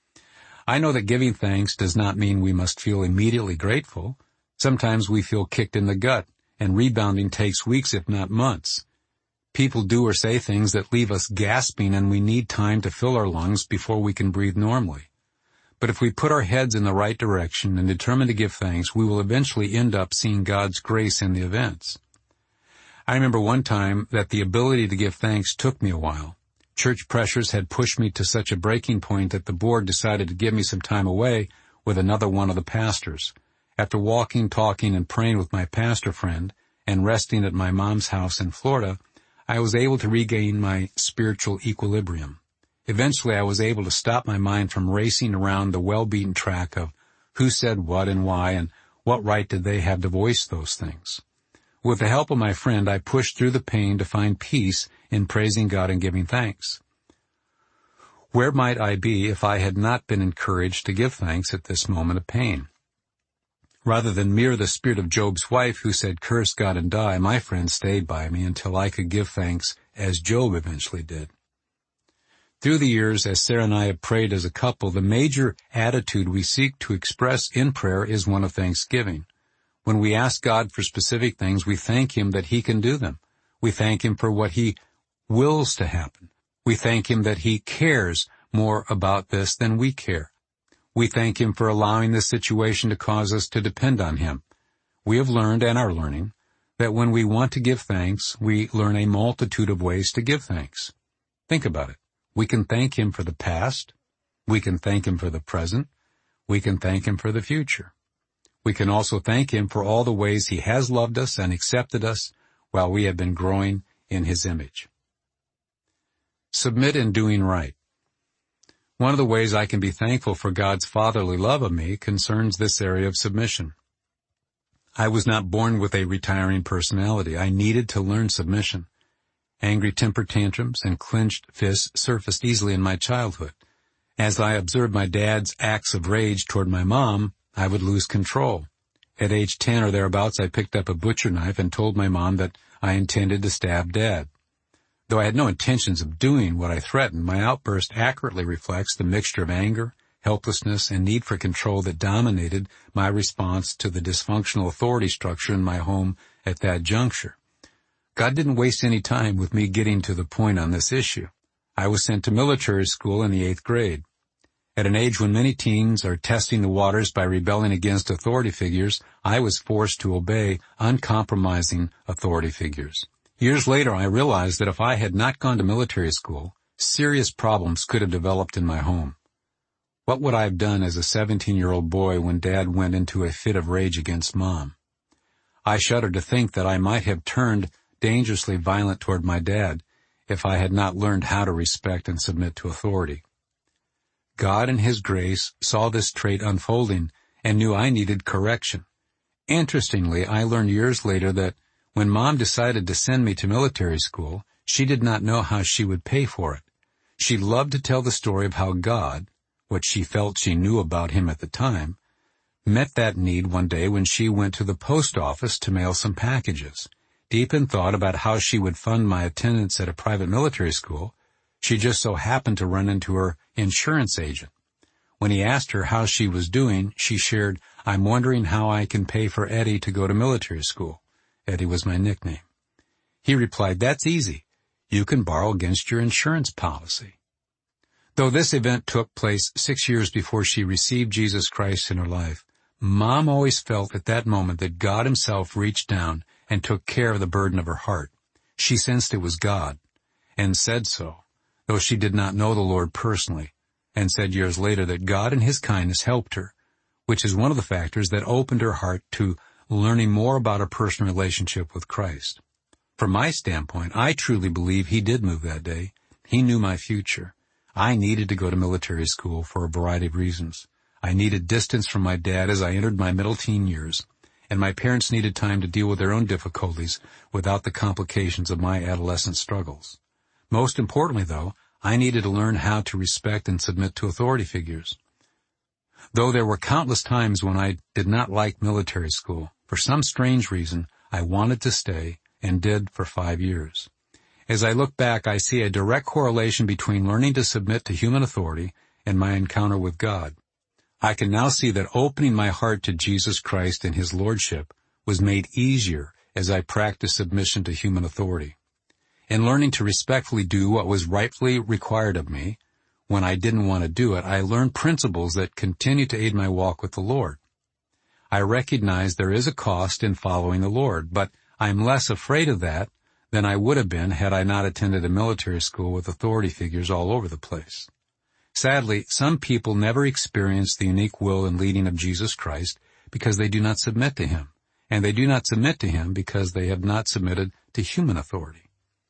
I know that giving thanks does not mean we must feel immediately grateful. Sometimes we feel kicked in the gut, and rebounding takes weeks if not months. People do or say things that leave us gasping, and we need time to fill our lungs before we can breathe normally. But if we put our heads in the right direction and determine to give thanks, we will eventually end up seeing God's grace in the events. I remember one time that the ability to give thanks took me a while. Church pressures had pushed me to such a breaking point that the board decided to give me some time away with another one of the pastors. After walking, talking, and praying with my pastor friend and resting at my mom's house in Florida, I was able to regain my spiritual equilibrium. Eventually, I was able to stop my mind from racing around the well-beaten track of who said what and why and what right did they have to voice those things. With the help of my friend, I pushed through the pain to find peace in praising God and giving thanks. Where might I be if I had not been encouraged to give thanks at this moment of pain? Rather than mirror the spirit of Job's wife who said, "Curse God and die," my friend stayed by me until I could give thanks as Job eventually did. Through the years, as Sarah and I have prayed as a couple, the major attitude we seek to express in prayer is one of thanksgiving. When we ask God for specific things, we thank Him that He can do them. We thank Him for what He wills to happen. We thank Him that He cares more about this than we care. We thank Him for allowing this situation to cause us to depend on Him. We have learned and are learning that when we want to give thanks, we learn a multitude of ways to give thanks. Think about it. We can thank Him for the past. We can thank Him for the present. We can thank Him for the future. We can also thank Him for all the ways He has loved us and accepted us while we have been growing in His image. Submit in doing right. One of the ways I can be thankful for God's fatherly love of me concerns this area of submission. I was not born with a retiring personality. I needed to learn submission. Angry temper tantrums and clenched fists surfaced easily in my childhood. As I observed my dad's acts of rage toward my mom, I would lose control. At age 10 or thereabouts, I picked up a butcher knife and told my mom that I intended to stab Dad. Though I had no intentions of doing what I threatened, my outburst accurately reflects the mixture of anger, helplessness, and need for control that dominated my response to the dysfunctional authority structure in my home at that juncture. God didn't waste any time with me getting to the point on this issue. I was sent to military school in the 8th grade. At an age when many teens are testing the waters by rebelling against authority figures, I was forced to obey uncompromising authority figures. Years later, I realized that if I had not gone to military school, serious problems could have developed in my home. What would I have done as a 17-year-old boy when Dad went into a fit of rage against Mom? I shudder to think that I might have turned dangerously violent toward my dad if I had not learned how to respect and submit to authority. God in His grace saw this trait unfolding and knew I needed correction. Interestingly, I learned years later that when Mom decided to send me to military school, she did not know how she would pay for it. She loved to tell the story of how God, what she felt she knew about Him at the time, met that need one day when she went to the post office to mail some packages. Deep in thought about how she would fund my attendance at a private military school, she just so happened to run into her insurance agent. When he asked her how she was doing, she shared, "I'm wondering how I can pay for Eddie to go to military school." Eddie was my nickname. He replied, "That's easy. You can borrow against your insurance policy." Though this event took place 6 years before she received Jesus Christ in her life, Mom always felt at that moment that God Himself reached down and took care of the burden of her heart. She sensed it was God, and said so, though she did not know the Lord personally, and said years later that God in His kindness helped her, which is one of the factors that opened her heart to learning more about a personal relationship with Christ. From my standpoint, I truly believe He did move that day. He knew my future. I needed to go to military school for a variety of reasons. I needed distance from my dad as I entered my middle teen years, and my parents needed time to deal with their own difficulties without the complications of my adolescent struggles. Most importantly, though, I needed to learn how to respect and submit to authority figures. Though there were countless times when I did not like military school, for some strange reason, I wanted to stay and did for 5 years. As I look back, I see a direct correlation between learning to submit to human authority and my encounter with God. I can now see that opening my heart to Jesus Christ and His Lordship was made easier as I practiced submission to human authority. In learning to respectfully do what was rightfully required of me, when I didn't want to do it, I learned principles that continue to aid my walk with the Lord. I recognize there is a cost in following the Lord, but I'm less afraid of that than I would have been had I not attended a military school with authority figures all over the place. Sadly, some people never experience the unique will and leading of Jesus Christ because they do not submit to Him, and they do not submit to Him because they have not submitted to human authority.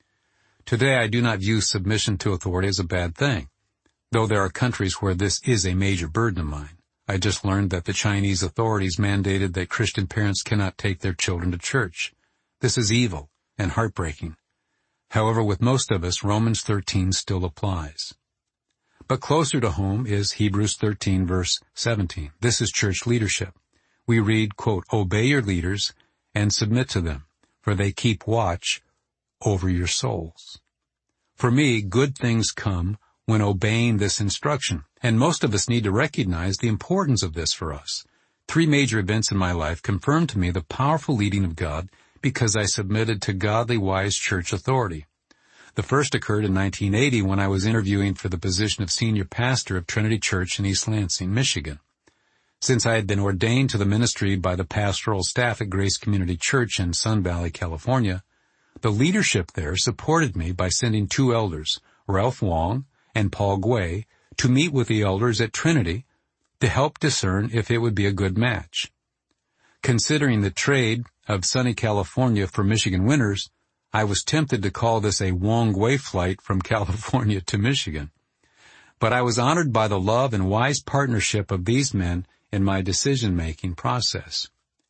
Today, I do not view submission to authority as a bad thing, though there are countries where this is a major burden of mine. I just learned that the Chinese authorities mandated that Christian parents cannot take their children to church. This is evil and heartbreaking. However, with most of us, Romans 13 still applies. But closer to home is Hebrews 13, verse 17. This is church leadership. We read, quote, "Obey your leaders and submit to them, for they keep watch over your souls." For me, good things come when obeying this instruction, and most of us need to recognize the importance of this for us. 3 major events in my life confirmed to me the powerful leading of God because I submitted to godly, wise church authority. The first occurred in 1980 when I was interviewing for the position of senior pastor of Trinity Church in East Lansing, Michigan. Since I had been ordained to the ministry by the pastoral staff at Grace Community Church in Sun Valley, California, the leadership there supported me by sending 2 elders, Ralph Wong and Paul Gway, to meet with the elders at Trinity to help discern if it would be a good match. Considering the trade of sunny California for Michigan winters, I was tempted to call this a Wong-Gway flight from California to Michigan. But I was honored by the love and wise partnership of these men in my decision-making process.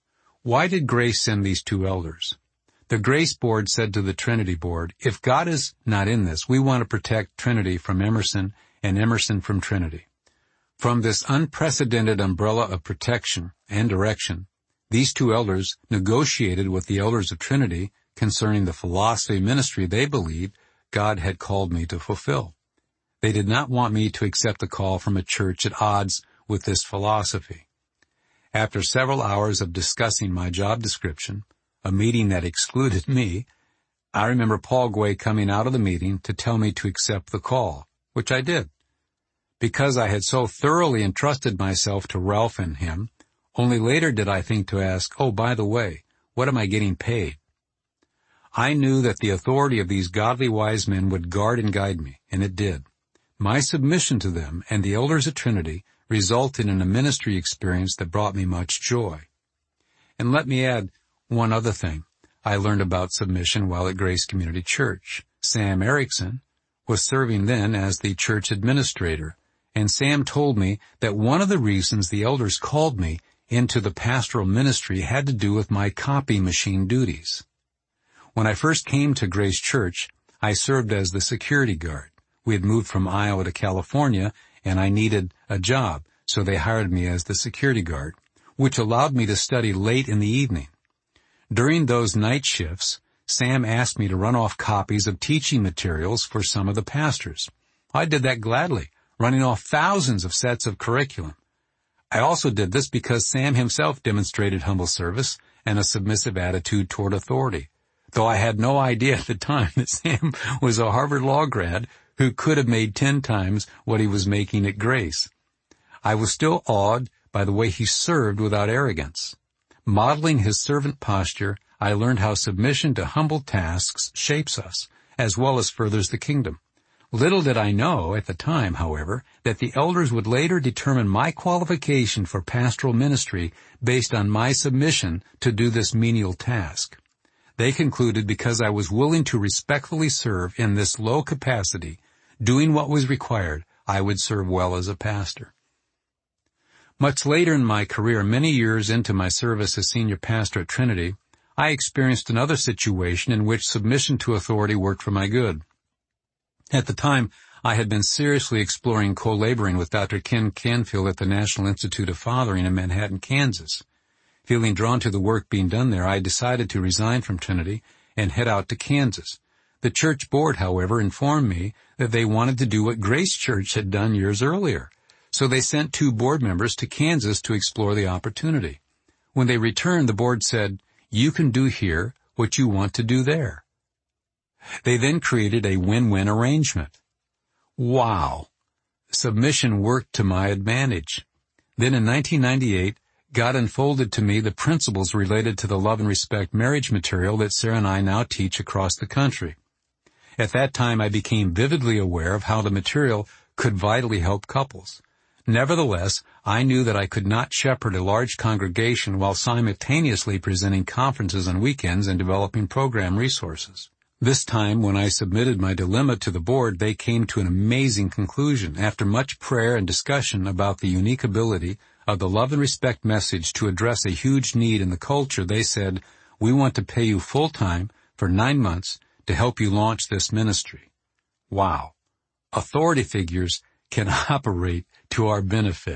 Why did Grace send these 2 elders? The Grace Board said to the Trinity Board, "If God is not in this, we want to protect Trinity from Emerson and Emerson from Trinity." From this unprecedented umbrella of protection and direction, these 2 elders negotiated with the elders of Trinity concerning the philosophy of ministry they believed God had called me to fulfill. They did not want me to accept the call from a church at odds with this philosophy. After several hours of discussing my job description, a meeting that excluded me, I remember Paul Guay coming out of the meeting to tell me to accept the call, which I did. Because I had so thoroughly entrusted myself to Ralph and him, only later did I think to ask, oh, by the way, what am I getting paid? I knew that the authority of these godly wise men would guard and guide me, and it did. My submission to them and the elders at Trinity resulted in a ministry experience that brought me much joy. And let me add one other thing I learned about submission while at Grace Community Church. Sam Erickson was serving then as the church administrator, and Sam told me that one of the reasons the elders called me into the pastoral ministry had to do with my copy machine duties. When I first came to Grace Church, I served as the security guard. We had moved from Iowa to California, and I needed a job, so they hired me as the security guard, which allowed me to study late in the evening. During those night shifts, Sam asked me to run off copies of teaching materials for some of the pastors. I did that gladly, running off thousands of sets of curriculum. I also did this because Sam himself demonstrated humble service and a submissive attitude toward authority, though I had no idea at the time that Sam was a Harvard Law grad who could have made 10 times what he was making at Grace. I was still awed by the way he served without arrogance. Modeling his servant posture, I learned how submission to humble tasks shapes us, as well as furthers the kingdom. Little did I know at the time, however, that the elders would later determine my qualification for pastoral ministry based on my submission to do this menial task. They concluded because I was willing to respectfully serve in this low capacity, doing what was required, I would serve well as a pastor. Much later in my career, many years into my service as senior pastor at Trinity, I experienced another situation in which submission to authority worked for my good. At the time, I had been seriously exploring co-laboring with Dr. Ken Canfield at the National Institute of Fathering in Manhattan, Kansas. Feeling drawn to the work being done there, I decided to resign from Trinity and head out to Kansas. The church board, however, informed me that they wanted to do what Grace Church had done years earlier, so they sent 2 board members to Kansas to explore the opportunity. When they returned, the board said, "You can do here what you want to do there." They then created a win-win arrangement. Wow! Submission worked to my advantage. Then in 1998, God unfolded to me the principles related to the Love and Respect marriage material that Sarah and I now teach across the country. At that time, I became vividly aware of how the material could vitally help couples. Nevertheless, I knew that I could not shepherd a large congregation while simultaneously presenting conferences on weekends and developing program resources. This time, when I submitted my dilemma to the board, they came to an amazing conclusion. After much prayer and discussion about the unique ability of the Love and Respect message to address a huge need in the culture, they said, "We want to pay you full-time for 9 months to help you launch this ministry." Wow! Authority figures can operate to our benefit.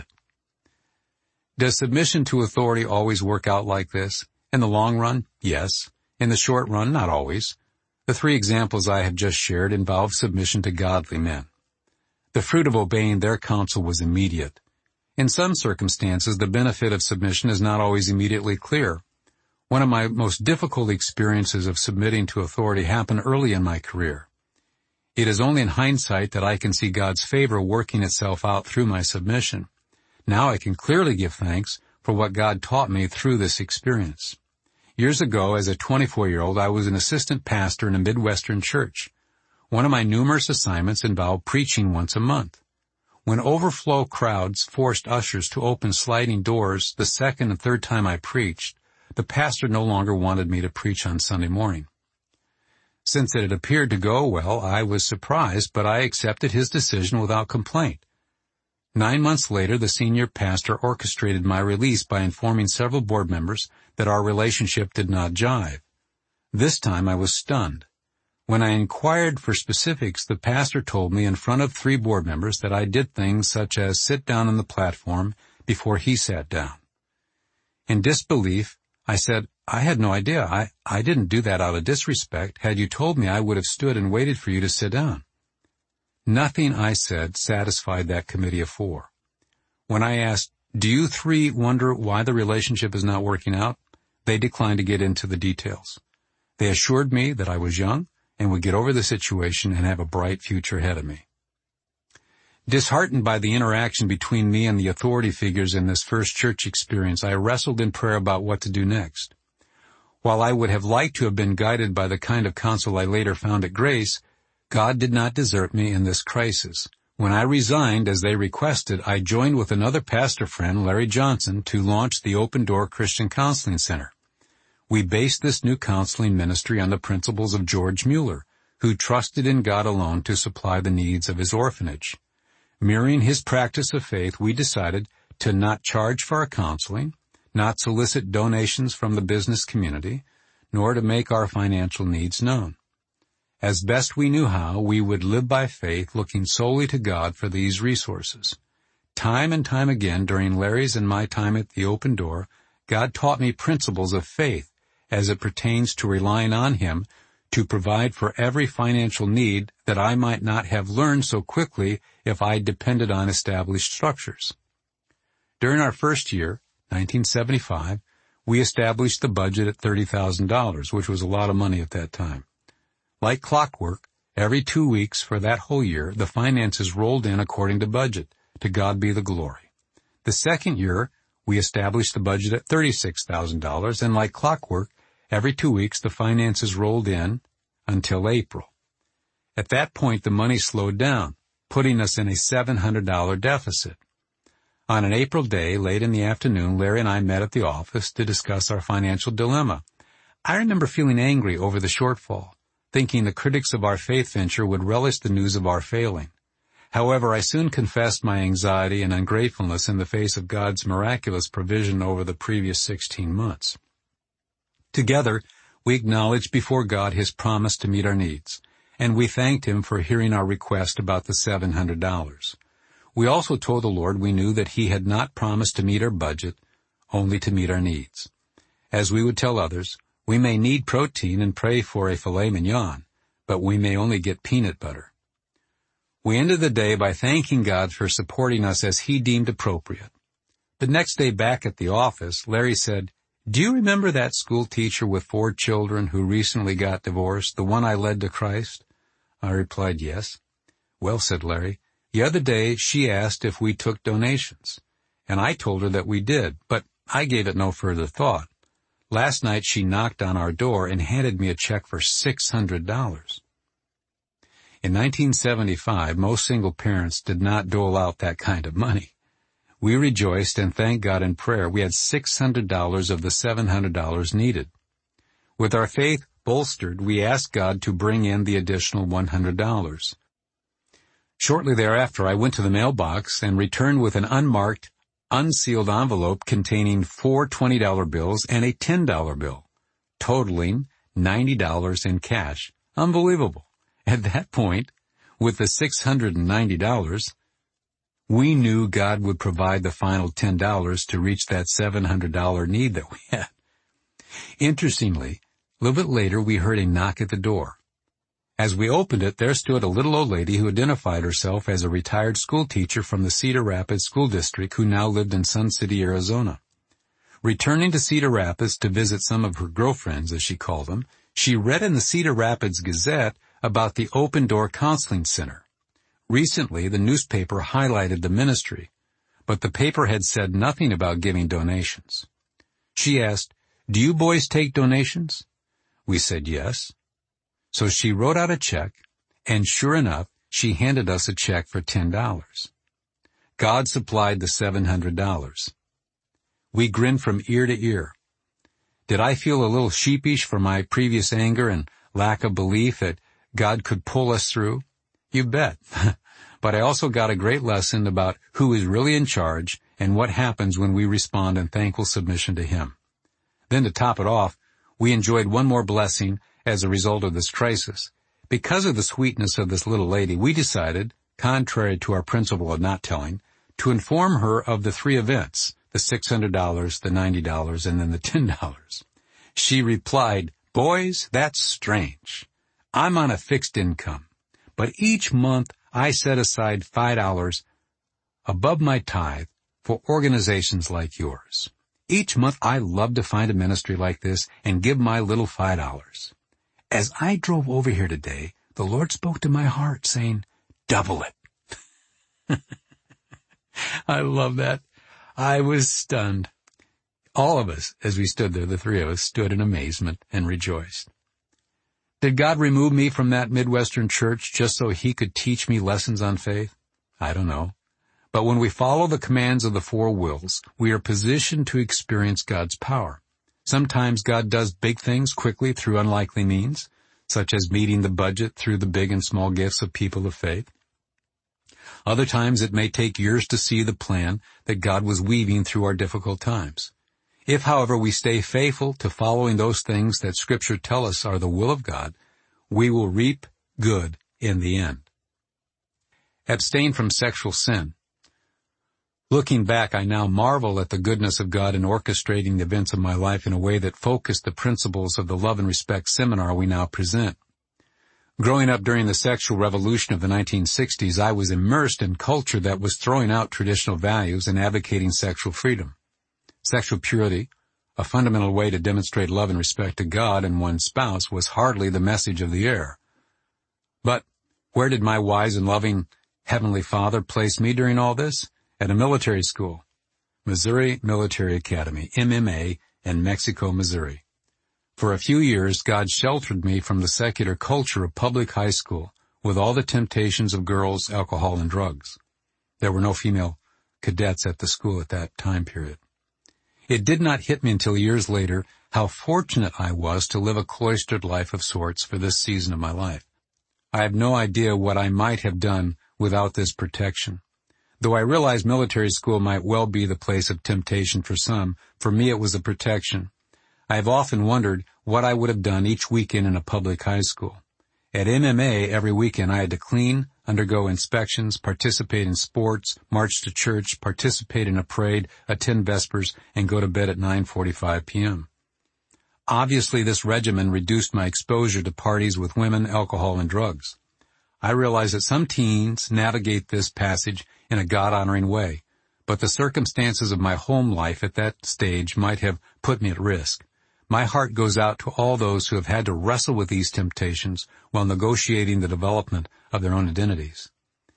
Does submission to authority always work out like this? In the long run, yes. In the short run, not always. The 3 examples I have just shared involve submission to godly men. The fruit of obeying their counsel was immediate. In some circumstances, the benefit of submission is not always immediately clear. One of my most difficult experiences of submitting to authority happened early in my career. It is only in hindsight that I can see God's favor working itself out through my submission. Now I can clearly give thanks for what God taught me through this experience. Years ago, as a 24-year-old, I was an assistant pastor in a Midwestern church. One of my numerous assignments involved preaching once a month. When overflow crowds forced ushers to open sliding doors the second and third time I preached, the pastor no longer wanted me to preach on Sunday morning. Since it had appeared to go well, I was surprised, but I accepted his decision without complaint. 9 months later, the senior pastor orchestrated my release by informing several board members that our relationship did not jive. This time I was stunned. When I inquired for specifics, the pastor told me in front of 3 board members that I did things such as sit down on the platform before he sat down. In disbelief, I said, "I had no idea. I didn't do that out of disrespect. Had you told me, I would have stood and waited for you to sit down." Nothing I said satisfied that committee of four. When I asked, "Do you three wonder why the relationship is not working out?" they declined to get into the details. They assured me that I was young and would get over the situation and have a bright future ahead of me. Disheartened by the interaction between me and the authority figures in this first church experience, I wrestled in prayer about what to do next. While I would have liked to have been guided by the kind of counsel I later found at Grace, God did not desert me in this crisis. When I resigned, as they requested, I joined with another pastor friend, Larry Johnson, to launch the Open Door Christian Counseling Center. We based this new counseling ministry on the principles of George Mueller, who trusted in God alone to supply the needs of his orphanage. Mirroring his practice of faith, we decided to not charge for our counseling, not solicit donations from the business community, nor to make our financial needs known. As best we knew how, we would live by faith, looking solely to God for these resources. Time and time again, during Larry's and my time at the Open Door, God taught me principles of faith as it pertains to relying on Him to provide for every financial need that I might not have learned so quickly if I depended on established structures. During our first year, 1975, we established the budget at $30,000, which was a lot of money at that time. Like clockwork, every 2 weeks for that whole year, the finances rolled in according to budget. To God be the glory. The second year, we established the budget at $36,000, and like clockwork, every 2 weeks the finances rolled in until April. At that point, the money slowed down, putting us in a $700 deficit. On an April day, late in the afternoon, Larry and I met at the office to discuss our financial dilemma. I remember feeling angry over the shortfall, thinking the critics of our faith venture would relish the news of our failing. However, I soon confessed my anxiety and ungratefulness in the face of God's miraculous provision over the previous 16 months. Together, we acknowledged before God His promise to meet our needs, and we thanked Him for hearing our request about the $700. We also told the Lord we knew that He had not promised to meet our budget, only to meet our needs. As we would tell others, we may need protein and pray for a filet mignon, but we may only get peanut butter. We ended the day by thanking God for supporting us as He deemed appropriate. The next day back at the office, Larry said, "Do you remember that school teacher with 4 children who recently got divorced, the one I led to Christ?" I replied, "Yes." "Well," said Larry, "the other day she asked if we took donations, and I told her that we did, but I gave it no further thought. Last night she knocked on our door and handed me a check for $600. In 1975, most single parents did not dole out that kind of money. We rejoiced and thanked God in prayer. We had $600 of the $700 needed. With our faith bolstered, we asked God to bring in the additional $100. Shortly thereafter, I went to the mailbox and returned with an unmarked, unsealed envelope containing 4 $20 bills and a $10 bill, totaling $90 in cash. Unbelievable. At that point, with the $690, we knew God would provide the final $10 to reach that $700 need that we had. Interestingly, a little bit later, we heard a knock at the door. As we opened it, there stood a little old lady who identified herself as a retired school teacher from the Cedar Rapids School District who now lived in Sun City, Arizona. Returning to Cedar Rapids to visit some of her girlfriends, as she called them, she read in the Cedar Rapids Gazette about the Open Door Counseling Center. Recently, the newspaper highlighted the ministry, but the paper had said nothing about giving donations. She asked, "Do you boys take donations?" We said yes. So she wrote out a check, and sure enough, she handed us a check for $10. God supplied the $700. We grinned from ear to ear. Did I feel a little sheepish for my previous anger and lack of belief that God could pull us through? You bet. But I also got a great lesson about who is really in charge and what happens when we respond in thankful submission to Him. Then to top it off, we enjoyed one more blessing as a result of this crisis. Because of the sweetness of this little lady, we decided, contrary to our principle of not telling, to inform her of the 3 events, the $600, the $90, and then the $10. She replied, "Boys, that's strange. I'm on a fixed income, but each month I set aside $5 above my tithe for organizations like yours. Each month I love to find a ministry like this and give my little $5. As I drove over here today, the Lord spoke to my heart saying, double it. I love that. I was stunned. All of us, as we stood there, the three of us, stood in amazement and rejoiced. Did God remove me from that Midwestern church just so he could teach me lessons on faith? I don't know. But when we follow the commands of the four wills, we are positioned to experience God's power. Sometimes God does big things quickly through unlikely means, such as meeting the budget through the big and small gifts of people of faith. Other times it may take years to see the plan that God was weaving through our difficult times. If, however, we stay faithful to following those things that Scripture tell us are the will of God, we will reap good in the end. Abstain from sexual sin. Looking back, I now marvel at the goodness of God in orchestrating the events of my life in a way that focused the principles of the Love and Respect seminar we now present. Growing up during the sexual revolution of the 1960s, I was immersed in culture that was throwing out traditional values and advocating sexual freedom. Sexual purity, a fundamental way to demonstrate love and respect to God and one's spouse, was hardly the message of the era. But where did my wise and loving Heavenly Father place me during all this? At a military school, Missouri Military Academy, MMA, in Mexico, Missouri. For a few years, God sheltered me from the secular culture of public high school with all the temptations of girls, alcohol, and drugs. There were no female cadets at the school at that time period. It did not hit me until years later how fortunate I was to live a cloistered life of sorts for this season of my life. I have no idea what I might have done without this protection. Though I realize military school might well be the place of temptation for some, for me it was a protection. I have often wondered what I would have done each weekend in a public high school. At MMA, every weekend I had to clean, undergo inspections, participate in sports, march to church, participate in a parade, attend Vespers, and go to bed at 9:45 p.m. Obviously, this regimen reduced my exposure to parties with women, alcohol, and drugs. I realize that some teens navigate this passage in a God-honoring way, but the circumstances of my home life at that stage might have put me at risk. My heart goes out to all those who have had to wrestle with these temptations while negotiating the development of their own identities.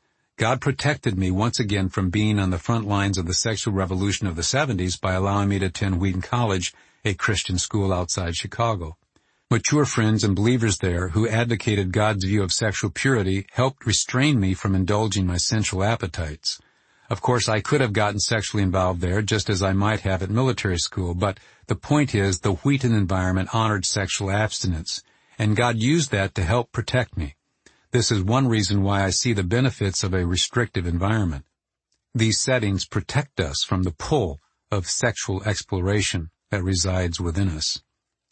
God protected me once again from being on the front lines of the sexual revolution of the 70s by allowing me to attend Wheaton College, a Christian school outside Chicago. Mature friends and believers there who advocated God's view of sexual purity helped restrain me from indulging my sensual appetites. Of course, I could have gotten sexually involved there just as I might have at military school, but the point is the Wheaton environment honored sexual abstinence, and God used that to help protect me. This is one reason why I see the benefits of a restrictive environment. These settings protect us from the pull of sexual exploration that resides within us.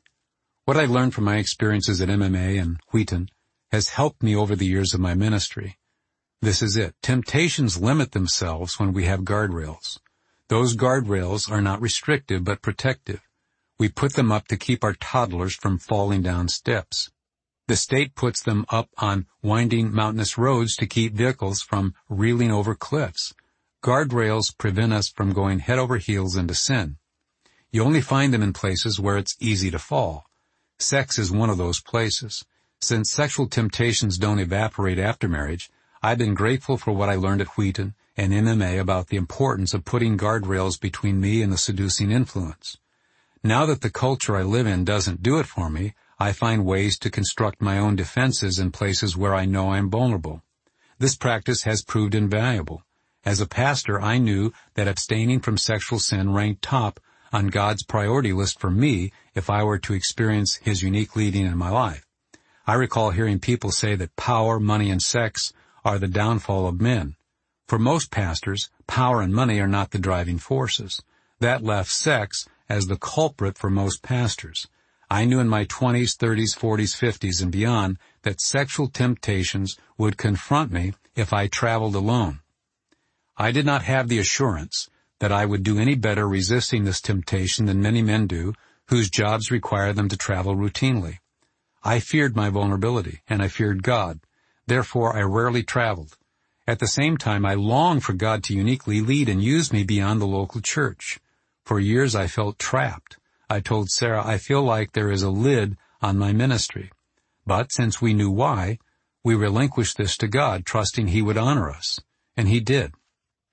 What I learned from my experiences at MMA and Wheaton has helped me over the years of my ministry. This is it. Temptations limit themselves when we have guardrails. Those guardrails are not restrictive but protective. We put them up to keep our toddlers from falling down steps. The state puts them up on winding mountainous roads to keep vehicles from reeling over cliffs. Guardrails prevent us from going head over heels into sin. You only find them in places where it's easy to fall. Sex is one of those places. Since sexual temptations don't evaporate after marriage, I've been grateful for what I learned at Wheaton and MMA about the importance of putting guardrails between me and the seducing influence. Now that the culture I live in doesn't do it for me, I find ways to construct my own defenses in places where I know I'm vulnerable. This practice has proved invaluable. As a pastor, I knew that abstaining from sexual sin ranked top on God's priority list for me if I were to experience His unique leading in my life. I recall hearing people say that power, money, and sex are the downfall of men. For most pastors, power and money are not the driving forces. That left sex as the culprit for most pastors. I knew in my 20s, 30s, 40s, 50s, and beyond that sexual temptations would confront me if I traveled alone. I did not have the assurance that I would do any better resisting this temptation than many men do, whose jobs require them to travel routinely. I feared my vulnerability, and I feared God. Therefore, I rarely traveled. At the same time, I long for God to uniquely lead and use me beyond the local church. For years I felt trapped. I told Sarah, I feel like there is a lid on my ministry. But since we knew why, we relinquished this to God, trusting He would honor us. And He did.